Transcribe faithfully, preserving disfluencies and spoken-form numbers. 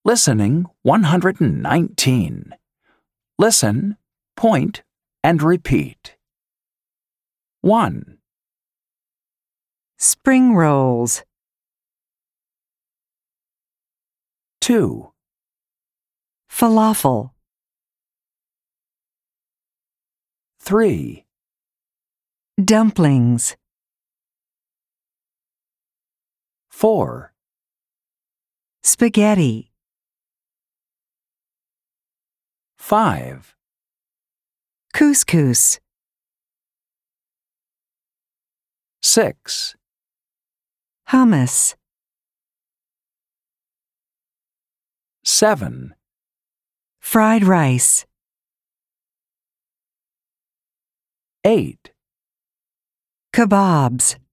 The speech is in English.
Listening one hundred nineteen. Listen, point, and repeat. one. Spring rolls. two. Falafel. three. Dumplings. four. Spaghetti. five. Couscous. six. Hummus. seven. Fried rice. eight. Kebabs.